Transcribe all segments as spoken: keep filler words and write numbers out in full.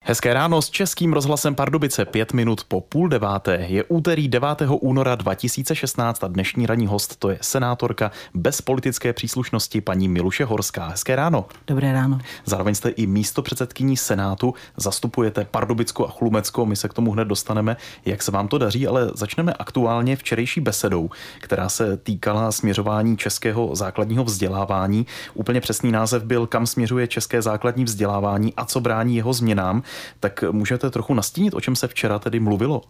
Hezké ráno s Českým rozhlasem Pardubice, pět minut po půl deváté. Je úterý devátého února dva tisíce šestnáct a dnešní ranní host to je senátorka bez politické příslušnosti paní Miluše Horská. Hezké ráno. Dobré ráno. Zároveň jste i místopředsedkyní Senátu, zastupujete Pardubicko a Chlumecko, my se k tomu hned dostaneme, jak se vám to daří, ale začneme aktuálně včerejší besedou, která se týkala směřování českého základního vzdělávání. Úplně přesný název byl Kam směřuje české základní vzdělávání a co brání jeho změnám. Tak můžete trochu nastínit, o čem se včera tedy mluvilo?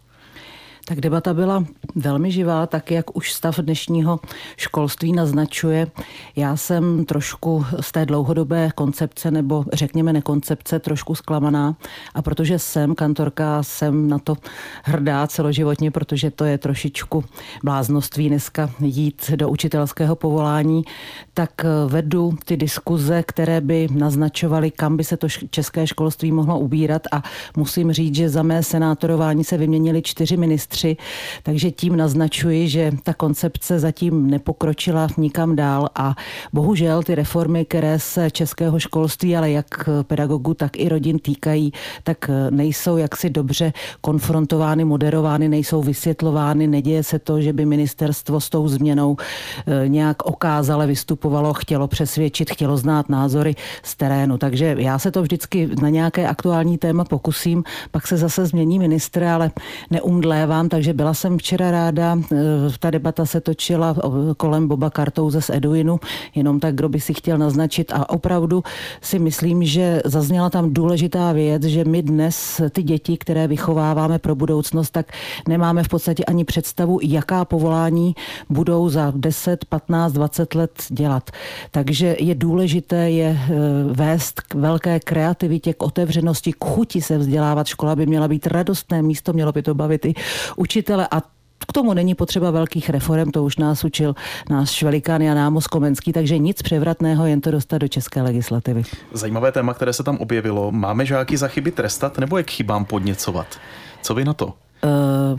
Tak debata byla velmi živá, tak jak už stav dnešního školství naznačuje. Já jsem trošku z té dlouhodobé koncepce, nebo řekněme nekoncepce, trošku zklamaná. A protože jsem kantorka, jsem na to hrdá celoživotně, protože to je trošičku bláznoství dneska jít do učitelského povolání, tak vedu ty diskuze, které by naznačovaly, kam by se to české školství mohlo ubírat. A musím říct, že za mé senátorování se vyměnili čtyři ministři, takže tím naznačuji, že ta koncepce zatím nepokročila nikam dál a bohužel ty reformy, které se českého školství, ale jak pedagogů, tak i rodin týkají, tak nejsou jaksi dobře konfrontovány, moderovány, nejsou vysvětlovány, neděje se to, že by ministerstvo s tou změnou nějak okázale vystupovalo, chtělo přesvědčit, chtělo znát názory z terénu. Takže já se to vždycky na nějaké aktuální téma pokusím, pak se zase změní ministr, ale neumdlévám, takže byla jsem včera ráda. Ta debata se točila kolem Boba Kartouze z Eduinu, jenom tak, kdo by si chtěl naznačit. A opravdu si myslím, že zazněla tam důležitá věc, že my dnes ty děti, které vychováváme pro budoucnost, tak nemáme v podstatě ani představu, jaká povolání budou za deset, patnáct, dvacet let dělat. Takže je důležité je vést k velké kreativitě, k otevřenosti, k chuti se vzdělávat. Škola by měla být radostné místo, mělo by to bavit i učitele a k tomu není potřeba velkých reforem, to už nás učil náš Švelikán Jan Amos Komenský, takže nic převratného, jen to dostat do české legislativy. Zajímavé téma, které se tam objevilo. Máme žáky za chyby trestat nebo je k chybám podněcovat? Co vy na to? Uh...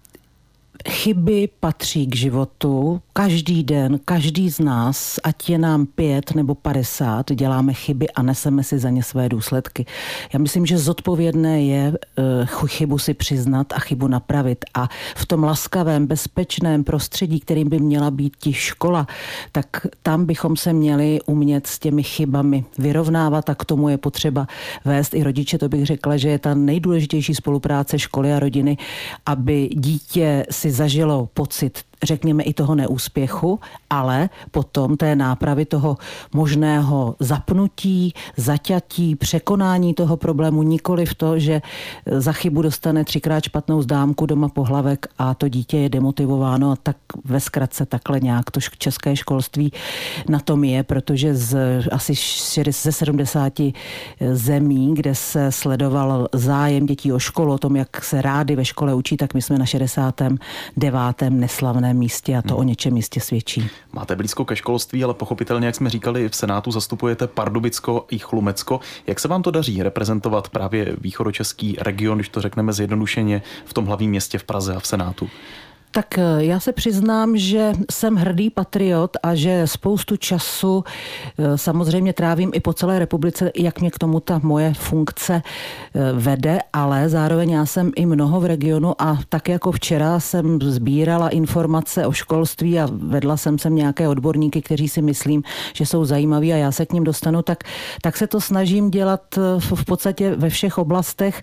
Chyby patří k životu. Každý den, každý z nás, ať je nám pět nebo padesát, děláme chyby a neseme si za ně své důsledky. Já myslím, že zodpovědné je uh, chybu si přiznat a chybu napravit. A v tom laskavém, bezpečném prostředí, kterým by měla být ti škola, tak tam bychom se měli umět s těmi chybami vyrovnávat a k tomu je potřeba vést i rodiče. To bych řekla, že je ta nejdůležitější spolupráce školy a rodiny, aby dítě si zažilo pocit, řekněme, i toho neúspěchu, ale potom té nápravy toho možného zapnutí, zaťatí, překonání toho problému, nikoli v to, že za chybu dostane třikrát špatnou zdámku doma pohlavek a to dítě je demotivováno a tak ve zkratce takhle nějak to české školství na tom je, protože z asi ze sedmdesáti zemí, kde se sledoval zájem dětí o školu, o tom, jak se rádi ve škole učí, tak my jsme na šedesátém devátém neslavném místě a to hmm. o něčem jistě svědčí. Máte blízko ke školství, ale pochopitelně, jak jsme říkali, v Senátu zastupujete Pardubicko i Chlumecko. Jak se vám to daří reprezentovat právě východočeský region, když to řekneme zjednodušeně, v tom hlavním městě v Praze a v Senátu? Tak já se přiznám, že jsem hrdý patriot a že spoustu času samozřejmě trávím i po celé republice, jak mě k tomu ta moje funkce vede, ale zároveň já jsem i mnoho v regionu a tak jako včera jsem sbírala informace o školství a vedla jsem sem nějaké odborníky, kteří si myslím, že jsou zajímaví a já se k ním dostanu, tak, tak se to snažím dělat v podstatě ve všech oblastech.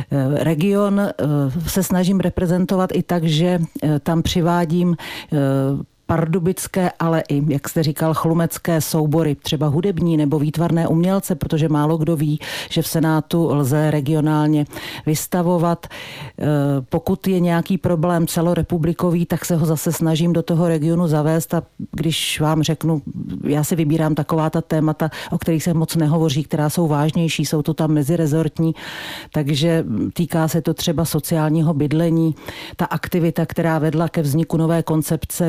Region se snažím reprezentovat i tak, že tam přivádím pardubické, ale i, jak jste říkal, chlumecké soubory, třeba hudební nebo výtvarné umělce, protože málo kdo ví, že v Senátu lze regionálně vystavovat. Pokud je nějaký problém celorepublikový, tak se ho zase snažím do toho regionu zavést a když vám řeknu, já si vybírám taková ta témata, o kterých se moc nehovoří, která jsou vážnější, jsou to tam mezirezortní, takže týká se to třeba sociálního bydlení, ta aktivita, která vedla ke vzniku nové koncepce, ta na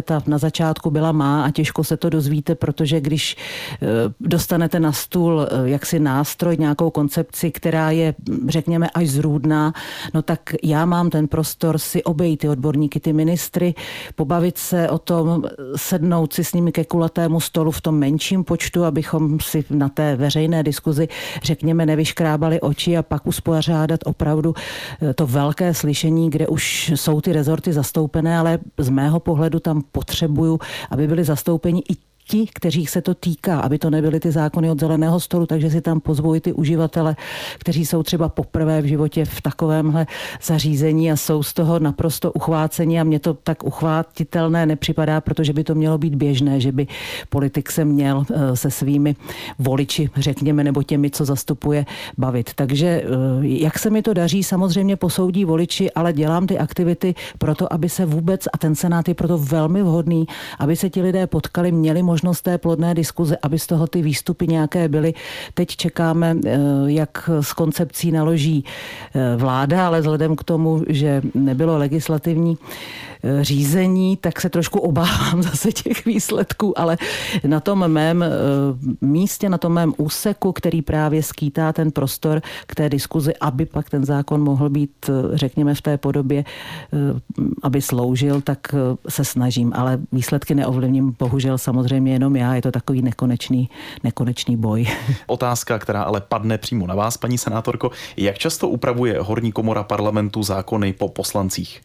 začátku byla má a těžko se to dozvíte, protože když dostanete na stůl jaksi nástroj, nějakou koncepci, která je, řekněme, až zrůdná, no tak já mám ten prostor si obejít ty odborníky, ty ministry, pobavit se o tom, sednout si s nimi ke kulatému stolu v tom menším počtu, abychom si na té veřejné diskuzi, řekněme, nevyškrábali oči a pak uspořádat opravdu to velké slyšení, kde už jsou ty rezorty zastoupené, ale z mého pohledu tam potřebuju, aby byli zastoupeni i ti, kteřích se to týká, aby to nebyly ty zákony od zeleného stolu, takže si tam pozvu i ty uživatele, kteří jsou třeba poprvé v životě v takovémhle zařízení a jsou z toho naprosto uchváceni a mně to tak uchvátitelné nepřipadá, protože by to mělo být běžné, že by politik se měl se svými voliči, řekněme, nebo těmi, co zastupuje, bavit. Takže jak se mi to daří, samozřejmě posoudí voliči, ale dělám ty aktivity proto, aby se vůbec, a ten senát je proto velmi vhodný, aby se ti lidé potkali, měli možnost té plodné diskuze, aby z toho ty výstupy nějaké byly. Teď čekáme, jak s koncepcí naloží vláda, ale vzhledem k tomu, že nebylo legislativní řízení, tak se trošku obávám zase těch výsledků, ale na tom mém místě, na tom mém úseku, který právě skýtá ten prostor k té diskuzi, aby pak ten zákon mohl být, řekněme, v té podobě, aby sloužil, tak se snažím, ale výsledky neovlivním bohužel samozřejmě jenom já, je to takový nekonečný, nekonečný boj. Otázka, která ale padne přímo na vás, paní senátorko, jak často upravuje horní komora parlamentu zákony po poslancích?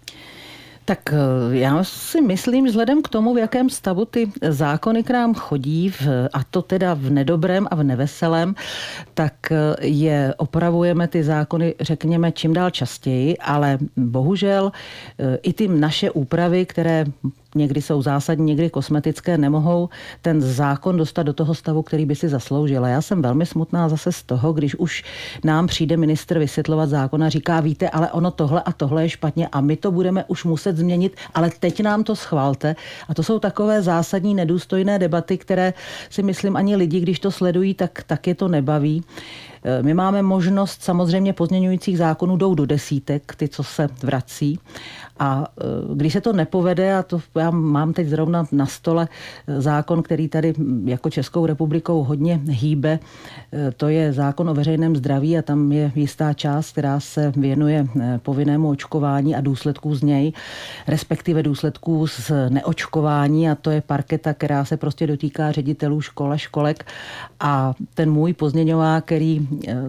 Tak já si myslím, vzhledem k tomu, v jakém stavu ty zákony k nám chodí, v, a to teda v nedobrém a v neveselém, tak je opravujeme ty zákony, řekněme, čím dál častěji, ale bohužel i ty naše úpravy, které někdy jsou zásadní, někdy kosmetické, nemohou ten zákon dostat do toho stavu, který by si zasloužila. Já jsem velmi smutná zase z toho, když už nám přijde ministr vysvětlovat zákon a říká, víte, ale ono tohle a tohle je špatně a my to budeme už muset změnit, ale teď nám to schvalte. A to jsou takové zásadní nedůstojné debaty, které si myslím ani lidi, když to sledují, tak, tak je to nebaví. My máme možnost, samozřejmě pozměňujících zákonů jdou do desítek, ty, co se vrací. A když se to nepovede, a to já mám teď zrovna na stole zákon, který tady jako Českou republikou hodně hýbe, to je zákon o veřejném zdraví a tam je jistá část, která se věnuje povinnému očkování a důsledků z něj, respektive důsledků z neočkování, a to je parketa, která se prostě dotýká ředitelů škol a školek. A ten můj pozměňovák, který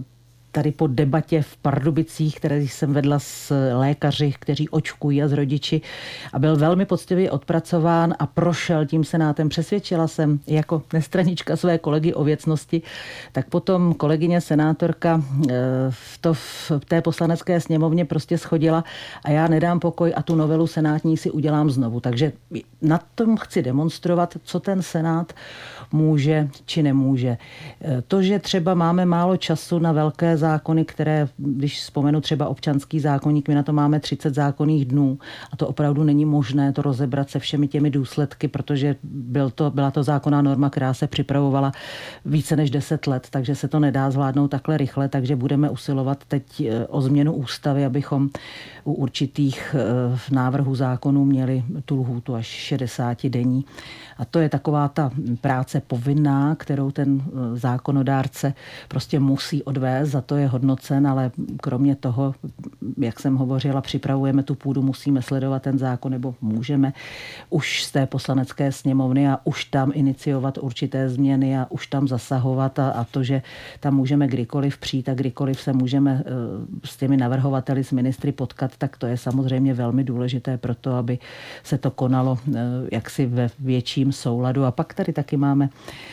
tady po debatě v Pardubicích, které jsem vedla s lékaři, kteří očkují a s rodiči, a byl velmi poctivě odpracován a prošel tím senátem. Přesvědčila jsem jako nestranička své kolegy o věcnosti, tak potom kolegyně senátorka v, to, v té poslanecké sněmovně prostě schodila a já nedám pokoj a tu novelu senátní si udělám znovu. Takže na tom chci demonstrovat, co ten senát může či nemůže. To, že třeba máme málo času na velké zákony, které, když vzpomenu třeba občanský zákoník, my na to máme třicet zákonných dnů a to opravdu není možné to rozebrat se všemi těmi důsledky, protože byl to, byla to zákonná norma, která se připravovala více než deset let, takže se to nedá zvládnout takhle rychle, takže budeme usilovat teď o změnu ústavy, abychom u určitých návrhů zákonů měli tu lhůtu až šedesát denní. A to je taková ta práce povinná, kterou ten zákonodárce prostě musí odvést, za to je hodnocen, ale kromě toho, jak jsem hovořila, připravujeme tu půdu, musíme sledovat ten zákon, nebo můžeme už z té poslanecké sněmovny a už tam iniciovat určité změny a už tam zasahovat a, a to, že tam můžeme kdykoliv přijít a kdykoliv se můžeme s těmi navrhovateli, s ministry potkat, tak to je samozřejmě velmi důležité pro to, aby se to konalo jaksi ve větším souladu. A pak tady taky máme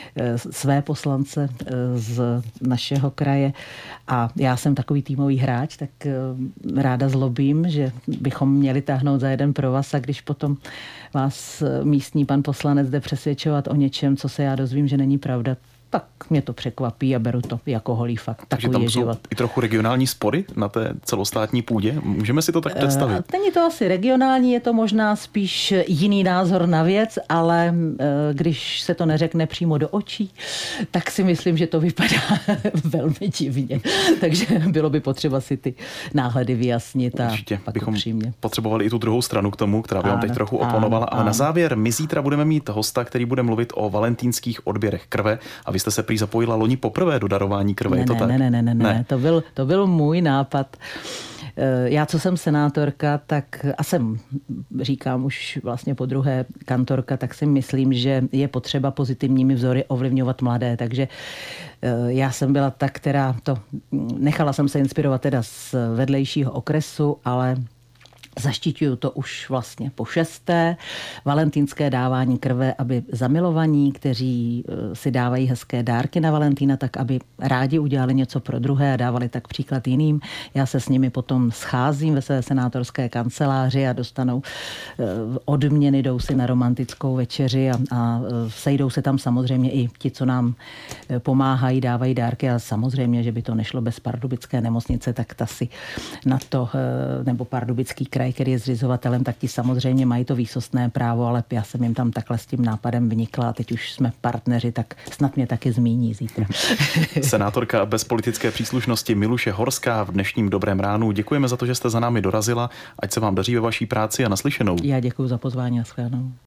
své poslance z našeho kraje a já jsem takový týmový hráč, tak ráda zlobím, že bychom měli táhnout za jeden provaz a když potom vás místní pan poslanec jde přesvědčovat o něčem, co se já dozvím, že není pravda, tak mě to překvapí a beru to jako holý fakt. Takže takový tam je jsou život. i trochu regionální spory na té celostátní půdě. Můžeme si to tak představit? Uh, není to asi regionální, je to možná spíš jiný názor na věc, ale uh, když se to neřekne přímo do očí, tak si myslím, že to vypadá velmi divně. Takže bylo by potřeba si ty náhledy vyjasnit a určitě pak bychom upřímně. potřebovali i tu druhou stranu k tomu, která by vám teď trochu oponovala. Ale na závěr, my zítra budeme mít hosta, který bude mluvit o valentýnských odběrech krve a vy jste se prý zapojila loni poprvé do darování krve, ne, je to ne, tak? Ne, ne, ne, ne, ne. To byl, to byl můj nápad. Já, co jsem senátorka, tak a jsem, říkám už vlastně po druhé kantorka, tak si myslím, že je potřeba pozitivními vzory ovlivňovat mladé. Takže já jsem byla ta, která to, nechala jsem se inspirovat teda z vedlejšího okresu, ale zaštiťuju to už vlastně po šesté. Valentýnské dávání krve, aby zamilovaní, kteří si dávají hezké dárky na Valentína, tak aby rádi udělali něco pro druhé a dávali tak příklad jiným. Já se s nimi potom scházím ve své senátorské kanceláři a dostanou odměny, jdou si na romantickou večeři a, a sejdou se tam samozřejmě i ti, co nám pomáhají, dávají dárky a samozřejmě, že by to nešlo bez pardubické nemocnice, tak ta si na to, nebo Pardubický kraj, který je zřizovatelem, tak ti samozřejmě mají to výsostné právo, ale já jsem jim tam takhle s tím nápadem vnikla a teď už jsme partneři, tak snad mě taky zmíní zítra. Senátorka bez politické příslušnosti Miluše Horská v dnešním Dobrém ránu. Děkujeme za to, že jste za námi dorazila. Ať se vám daří ve vaší práci a naslyšenou. Já děkuji za pozvání a shledanou.